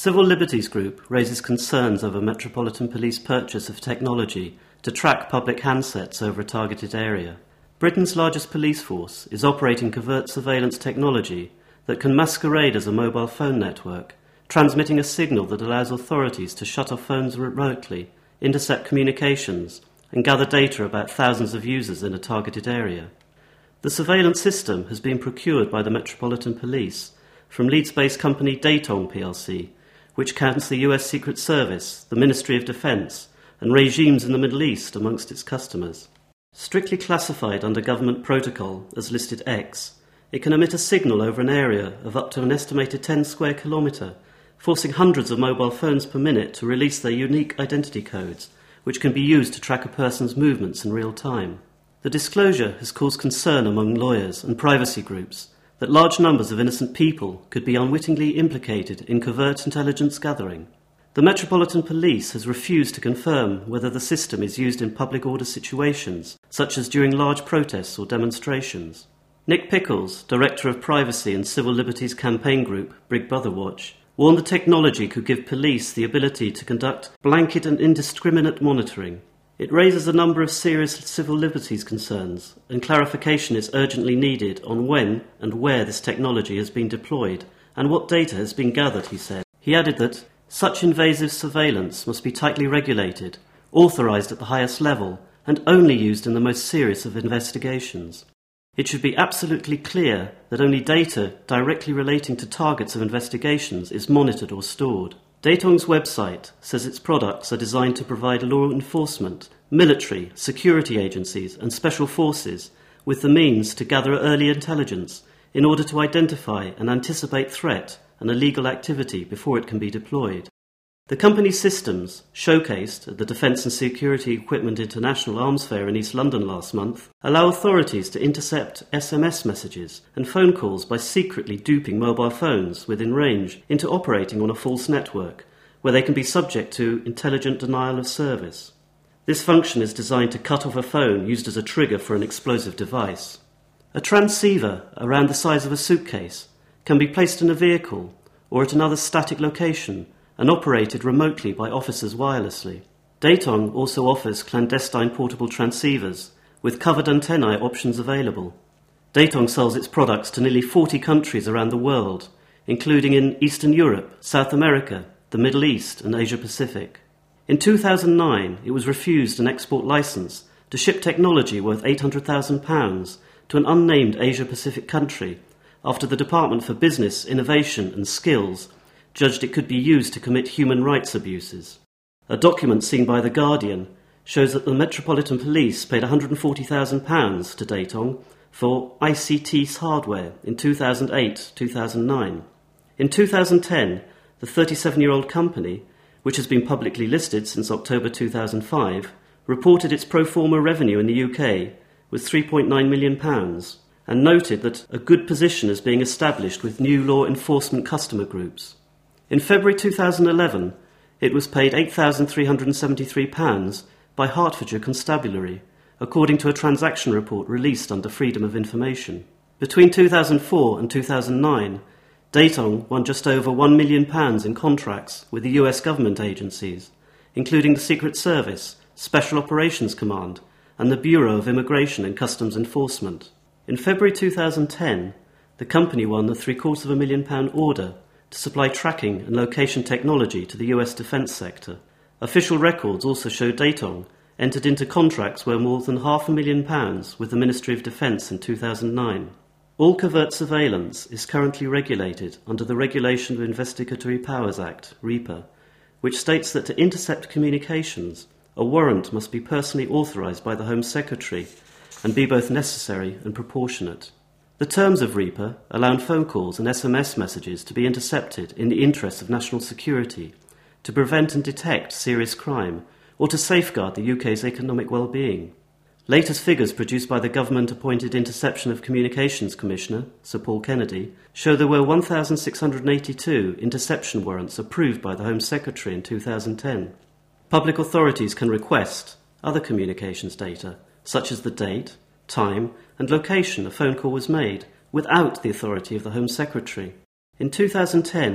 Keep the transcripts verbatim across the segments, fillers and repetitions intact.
Civil Liberties Group raises concerns over Metropolitan Police purchase of technology to track public handsets over a targeted area. Britain's largest police force is operating covert surveillance technology that can masquerade as a mobile phone network, transmitting a signal that allows authorities to shut off phones remotely, intercept communications, and gather data about thousands of users in a targeted area. The surveillance system has been procured by the Metropolitan Police from Leeds-based company Datong P L C, which counts the U S Secret Service, the Ministry of Defence, and regimes in the Middle East amongst its customers. Strictly classified under government protocol as listed X, it can emit a signal over an area of up to an estimated ten square kilometre, forcing hundreds of mobile phones per minute to release their unique identity codes, which can be used to track a person's movements in real time. The disclosure has caused concern among lawyers and privacy groups that large numbers of innocent people could be unwittingly implicated in covert intelligence gathering. The Metropolitan Police has refused to confirm whether the system is used in public order situations, such as during large protests or demonstrations. Nick Pickles, Director of Privacy and Civil Liberties campaign group Big Brother Watch, warned the technology could give police the ability to conduct blanket and indiscriminate monitoring. It raises a number of serious civil liberties concerns, and clarification is urgently needed on when and where this technology has been deployed and what data has been gathered, he said. He added that such invasive surveillance must be tightly regulated, authorised at the highest level, and only used in the most serious of investigations. It should be absolutely clear that only data directly relating to targets of investigations is monitored or stored. Datong's website says its products are designed to provide law enforcement, military, security agencies and special forces with the means to gather early intelligence in order to identify and anticipate threat and illegal activity before it can be deployed. The company's systems, showcased at the Defence and Security Equipment International Arms Fair in East London last month, allow authorities to intercept S M S messages and phone calls by secretly duping mobile phones within range into operating on a false network, where they can be subject to intelligent denial of service. This function is designed to cut off a phone used as a trigger for an explosive device. A transceiver, around the size of a suitcase, can be placed in a vehicle or at another static location and operated remotely by officers wirelessly. Datong also offers clandestine portable transceivers, with covered antennae options available. Datong sells its products to nearly forty countries around the world, including in Eastern Europe, South America, the Middle East and Asia Pacific. In two thousand nine, it was refused an export license to ship technology worth eight hundred thousand pounds to an unnamed Asia Pacific country after the Department for Business, Innovation and Skills judged it could be used to commit human rights abuses. A document seen by The Guardian shows that the Metropolitan Police paid one hundred forty thousand pounds to Datong for I C T hardware in two thousand eight to two thousand nine. In two thousand ten, the thirty-seven-year-old company, which has been publicly listed since October two thousand five, reported its pro forma revenue in the U K was three point nine million pounds and noted that a good position is being established with new law enforcement customer groups. In February two thousand eleven, it was paid eight thousand three hundred seventy-three pounds by Hertfordshire Constabulary, according to a transaction report released under Freedom of Information. Between two thousand four and two thousand nine, Datong won just over one million pounds in contracts with the U S government agencies, including the Secret Service, Special Operations Command, and the Bureau of Immigration and Customs Enforcement. In February two thousand ten, the company won the three-quarters of a million pound order to supply tracking and location technology to the U S defence sector. Official records also show Datong entered into contracts worth more than half a million pounds with the Ministry of Defence in two thousand nine. All covert surveillance is currently regulated under the Regulation of Investigatory Powers Act, RIPA, which states that to intercept communications, a warrant must be personally authorised by the Home Secretary and be both necessary and proportionate. The terms of RIPA allow phone calls and S M S messages to be intercepted in the interests of national security, to prevent and detect serious crime, or to safeguard the U K's economic well-being. Latest figures produced by the government-appointed Interception of Communications Commissioner, Sir Paul Kennedy, show there were one thousand six hundred eighty-two interception warrants approved by the Home Secretary in two thousand ten. Public authorities can request other communications data, such as the date, time and location a phone call was made, without the authority of the Home Secretary. In two thousand ten,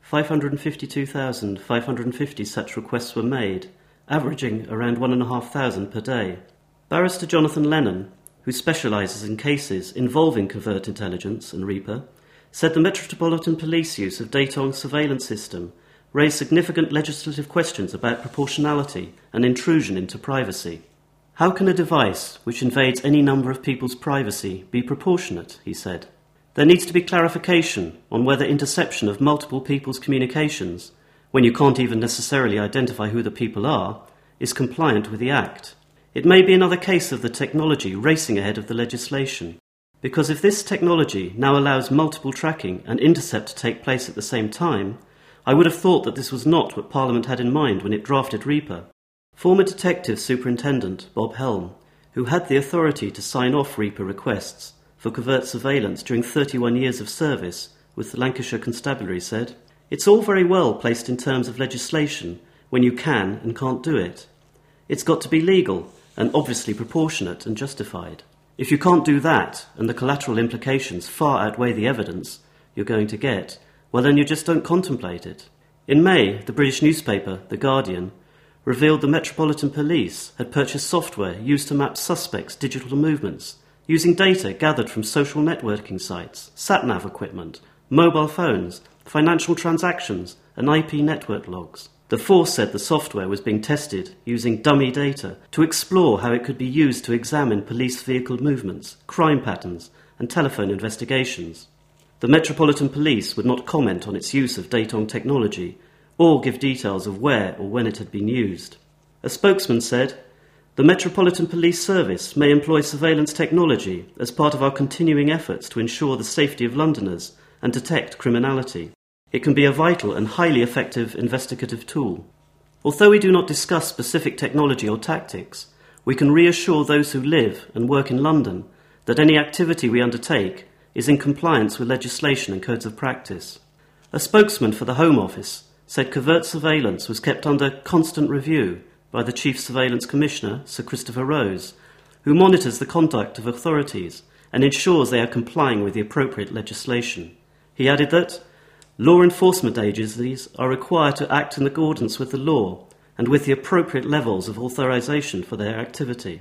five hundred fifty-two thousand five hundred fifty such requests were made, averaging around one thousand five hundred per day. Barrister Jonathan Lennon, who specialises in cases involving covert intelligence and RIPA, said the Metropolitan Police use of Datong surveillance system raised significant legislative questions about proportionality and intrusion into privacy. How can a device which invades any number of people's privacy be proportionate, he said. There needs to be clarification on whether interception of multiple people's communications, when you can't even necessarily identify who the people are, is compliant with the Act. It may be another case of the technology racing ahead of the legislation, because if this technology now allows multiple tracking and intercept to take place at the same time, I would have thought that this was not what Parliament had in mind when it drafted RIPA. Former Detective Superintendent Bob Helm, who had the authority to sign off RIPA requests for covert surveillance during thirty-one years of service with the Lancashire Constabulary, said, "It's all very well placed in terms of legislation when you can and can't do it. It's got to be legal and obviously proportionate and justified. If you can't do that and the collateral implications far outweigh the evidence you're going to get, well then you just don't contemplate it." In May, the British newspaper, The Guardian, revealed the Metropolitan Police had purchased software used to map suspects' digital movements, using data gathered from social networking sites, sat-nav equipment, mobile phones, financial transactions, and I P network logs. The force said the software was being tested using dummy data to explore how it could be used to examine police vehicle movements, crime patterns, and telephone investigations. The Metropolitan Police would not comment on its use of Datong technology or give details of where or when it had been used. A spokesman said, "The Metropolitan Police Service may employ surveillance technology as part of our continuing efforts to ensure the safety of Londoners and detect criminality. It can be a vital and highly effective investigative tool. Although we do not discuss specific technology or tactics, we can reassure those who live and work in London that any activity we undertake is in compliance with legislation and codes of practice." A spokesman for the Home Office said covert surveillance was kept under constant review by the Chief Surveillance Commissioner, Sir Christopher Rose, who monitors the conduct of authorities and ensures they are complying with the appropriate legislation. He added that law enforcement agencies are required to act in accordance with the law and with the appropriate levels of authorization for their activity.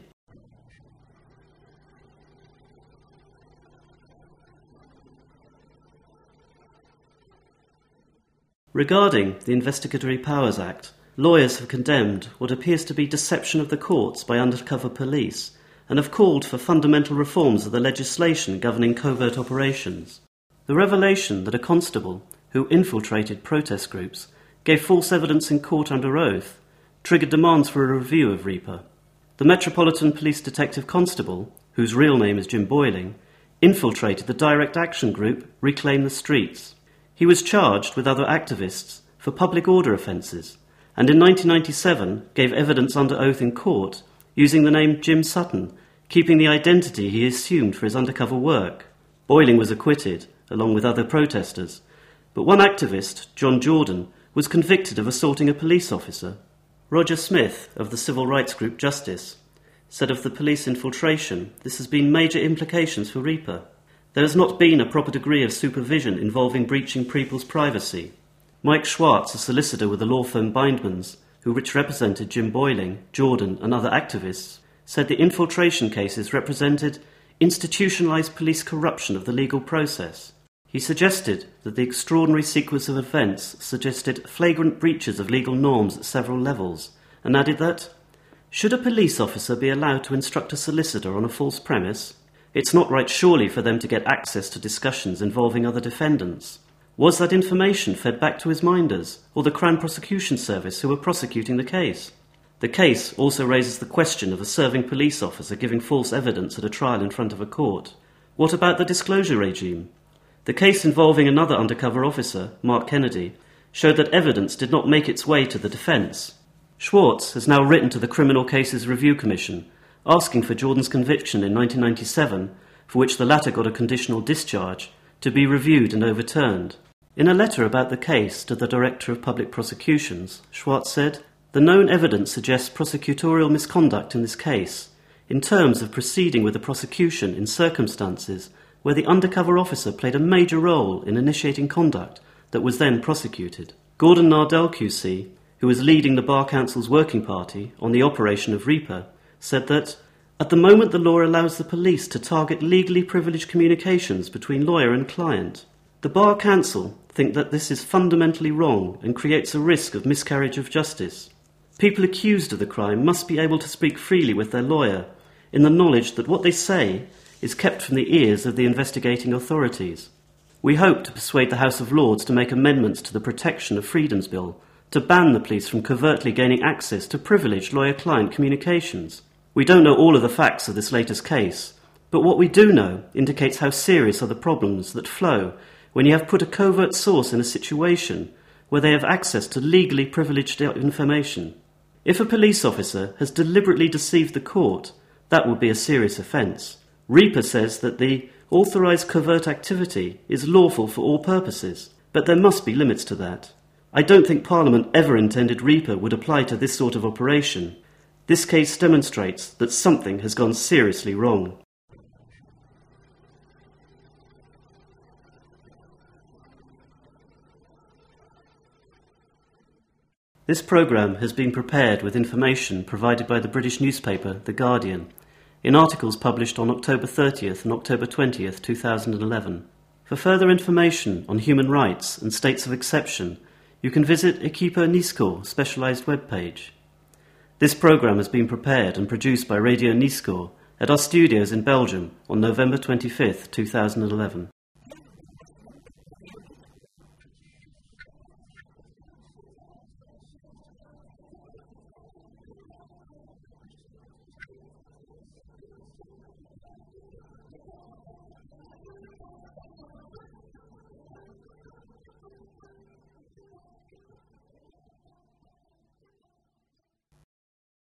Regarding the Investigatory Powers Act, lawyers have condemned what appears to be deception of the courts by undercover police and have called for fundamental reforms of the legislation governing covert operations. The revelation that a constable who infiltrated protest groups gave false evidence in court under oath triggered demands for a review of RIPA. The Metropolitan Police Detective Constable, whose real name is Jim Boyling, infiltrated the direct action group Reclaim the Streets. He was charged with other activists for public order offences, and in nineteen ninety-seven gave evidence under oath in court using the name Jim Sutton, keeping the identity he assumed for his undercover work. Boyling was acquitted, along with other protesters, but one activist, John Jordan, was convicted of assaulting a police officer. Roger Smith, of the civil rights group Justice, said of the police infiltration, "This has been major implications for RIPA. There has not been a proper degree of supervision involving breaching people's privacy." Mike Schwartz, a solicitor with the law firm Bindmans, who which represented Jim Boyling, Jordan and other activists, said the infiltration cases represented institutionalised police corruption of the legal process. He suggested that the extraordinary sequence of events suggested flagrant breaches of legal norms at several levels, and added that, "Should a police officer be allowed to instruct a solicitor on a false premise? It's not right surely for them to get access to discussions involving other defendants. Was that information fed back to his minders or the Crown Prosecution Service who were prosecuting the case?" The case also raises the question of a serving police officer giving false evidence at a trial in front of a court. What about the disclosure regime? The case involving another undercover officer, Mark Kennedy, showed that evidence did not make its way to the defence. Schwartz has now written to the Criminal Cases Review Commission, asking for Jordan's conviction in nineteen ninety-seven, for which the latter got a conditional discharge, to be reviewed and overturned. In a letter about the case to the Director of Public Prosecutions, Schwartz said, "The known evidence suggests prosecutorial misconduct in this case, in terms of proceeding with the prosecution in circumstances where the undercover officer played a major role in initiating conduct that was then prosecuted. Gordon Nardell Q C, who was leading the Bar Council's working party on the operation of REAPER, said that, at the moment the law allows the police to target legally privileged communications between lawyer and client. The Bar Council think that this is fundamentally wrong and creates a risk of miscarriage of justice. People accused of the crime must be able to speak freely with their lawyer, in the knowledge that what they say is kept from the ears of the investigating authorities. We hope to persuade the House of Lords to make amendments to the Protection of Freedoms Bill to ban the police from covertly gaining access to privileged lawyer-client communications. We don't know all of the facts of this latest case, but what we do know indicates how serious are the problems that flow when you have put a covert source in a situation where they have access to legally privileged information. If a police officer has deliberately deceived the court, that would be a serious offence. REAPER says that the authorised covert activity is lawful for all purposes, but there must be limits to that. I don't think Parliament ever intended REAPER would apply to this sort of operation. This case demonstrates that something has gone seriously wrong. This programme has been prepared with information provided by the British newspaper The Guardian, in articles published on October thirtieth and October twentieth, two thousand eleven. For further information on human rights and states of exception, you can visit Equipa Niscor specialised webpage. This programme has been prepared and produced by Radio Niscor at our studios in Belgium on November twenty-fifth, two thousand eleven.